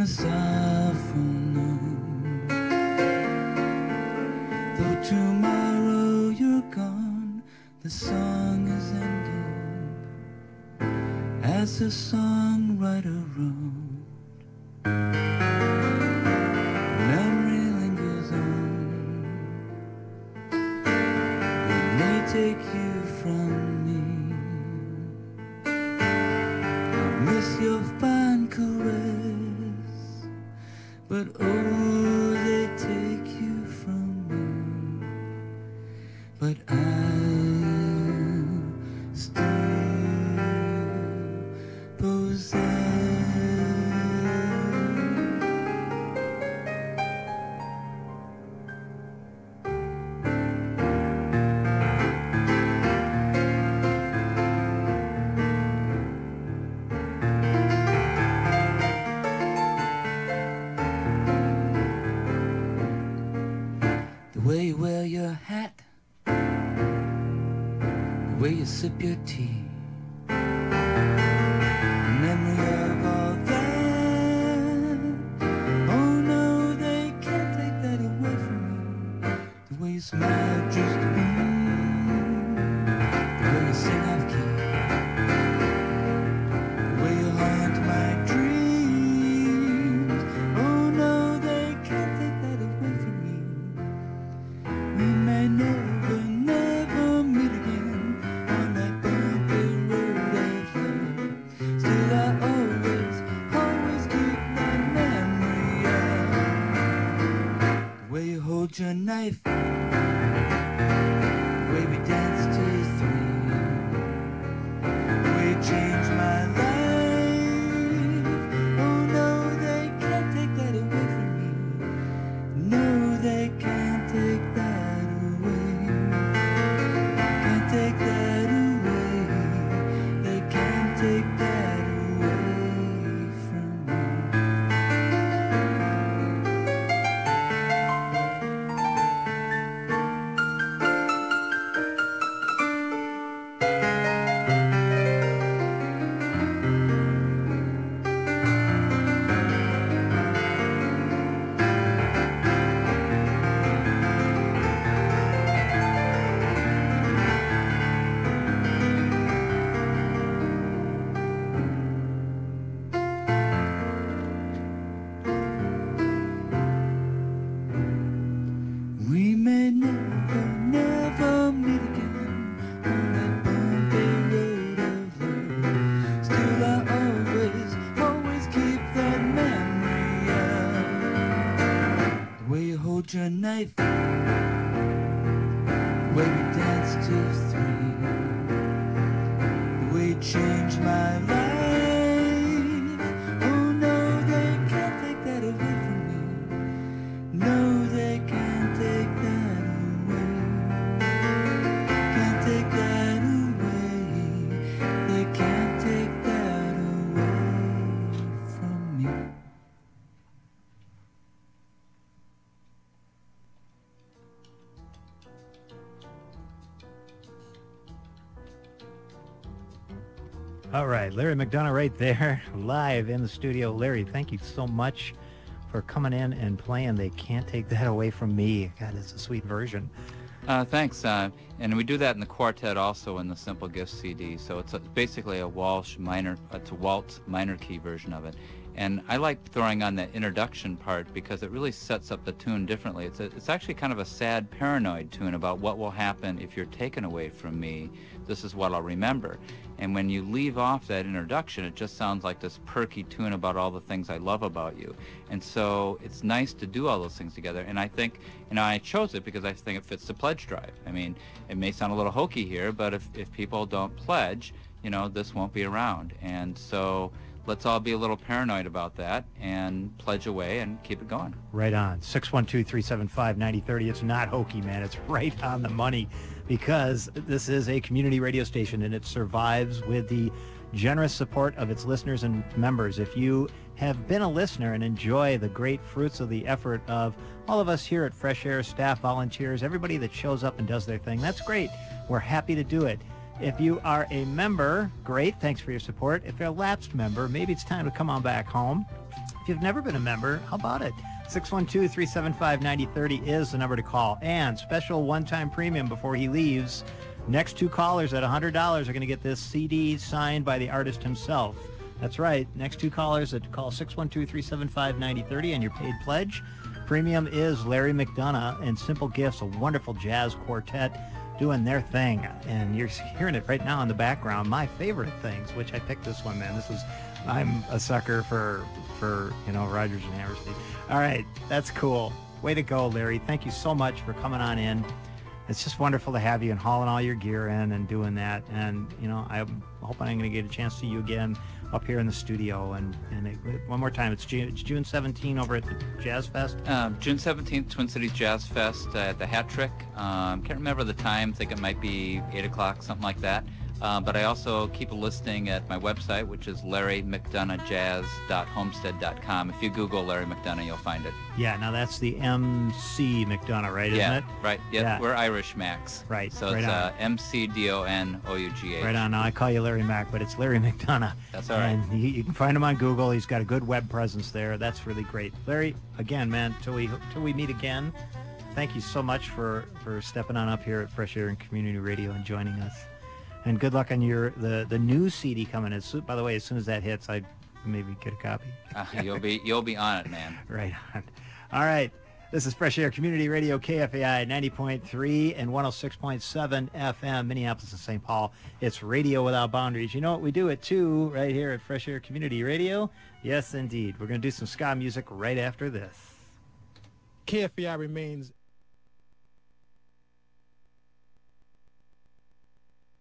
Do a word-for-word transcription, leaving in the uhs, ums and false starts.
a sophomore. Though tomorrow you're gone, the song is ending as the songwriter wrote. Memory lingers on. It may take you from me. I'll miss your fine caress, but oh, they take you from me. But I'll still possess. The way you wear your hat, the way you sip your tea, the memory of all that. Oh no, they can't take that away from me. The way you smile just mm, the way you sing off key, the way you haunt my dreams. Oh no, they can't take that away from me. We may never, never meet again on that bumpy road of love. Still I always, always keep that memory of the way you hold your knife, the way we danced till three, the way you changed my life. Oh no, they can't take that away from me. No, they can't take that away. Can't take that away. They can't take that away from me. We may never, never meet again on that bumpy road of love. Still I always, always keep that memory of the way you hold your knife, the way we danced till three, the way you changed my life. Oh no, they can't take that away from me. No, they can't take that away. Can't take that away. They can't take that away from me. All right, Larry McDonough right there, live in the studio. Larry, thank you so much for coming in and playing They Can't Take That Away From Me. God, it's a sweet version. Uh, thanks. Uh, and we do that in the quartet also in the Simple Gifts C D. So it's a, basically a Walsh minor, it's a waltz minor key version of it. And I like throwing on that introduction part because it really sets up the tune differently. It's a, it's actually kind of a sad, paranoid tune about what will happen if you're taken away from me. This is what I'll remember. And when you leave off that introduction, it just sounds like this perky tune about all the things I love about you. And so it's nice to do all those things together. And I think, you know, I chose it because I think it fits the pledge drive. I mean, it may sound a little hokey here, but if, if people don't pledge, you know, this won't be around. And so let's all be a little paranoid about that and pledge away and keep it going. Right on. six one two, three seven five, nine zero three zero. It's not hokey, man. It's right on the money because this is a community radio station and it survives with the generous support of its listeners and members. If you have been a listener and enjoy the great fruits of the effort of all of us here at Fresh Air, staff, volunteers, everybody that shows up and does their thing, that's great. We're happy to do it. If you are a member, great. Thanks for your support. If you're a lapsed member, maybe it's time to come on back home. If you've never been a member, how about it? six one two, three seven five, nine zero three zero is the number to call. And special one-time premium before he leaves. Next two callers at one hundred dollars are going to get this C D signed by the artist himself. That's right. Next two callers that call six one two, three seven five, nine zero three zero and your paid pledge. Premium is Larry McDonough and Simple Gifts, a wonderful jazz quartet doing their thing. And you're hearing it right now in the background. My favorite things, which I picked this one, man. This is, I'm a sucker for, for you know, Rodgers and Hammerstein. All right. That's cool. Way to go, Larry. Thank you so much for coming on in. It's just wonderful to have you and hauling all your gear in and doing that. And, you know, I'm hoping I'm going to get a chance to see you again up here in the studio. And, and it, one more time, it's June, it's June seventeenth over at the Jazz Fest. Um, June seventeenth, Twin Cities Jazz Fest uh, at the Hat Trick. Um, can't remember the time. I think it might be eight o'clock, something like that. Uh, but I also keep a listing at my website, which is larry mcdonough jazz dot homestead dot com. If you Google Larry McDonough, you'll find it. Yeah, now that's the M C McDonough, right, isn't yeah, it? right. Yep, Yeah. We're Irish Macs. Right, So right it's on. uh, M C D O N O U G H. Right on. Now I call you Larry Mack, but it's Larry McDonough. That's all right. And you, you can find him on Google. He's got a good web presence there. That's really great. Larry, again, man, till we till we meet again, thank you so much for, for stepping on up here at Fresh Air and Community Radio and joining us. And good luck on your the, the new C D coming. As soon, by the way, as soon as that hits, I'd maybe get a copy. Uh, you'll be you'll be on it, man. Right on. All right. This is Fresh Air Community Radio, K F A I ninety point three and one oh six point seven F M, Minneapolis and Saint Paul. It's radio without boundaries. You know what? We do it, too, right here at Fresh Air Community Radio. Yes, indeed. We're going to do some ska music right after this. K F A I remains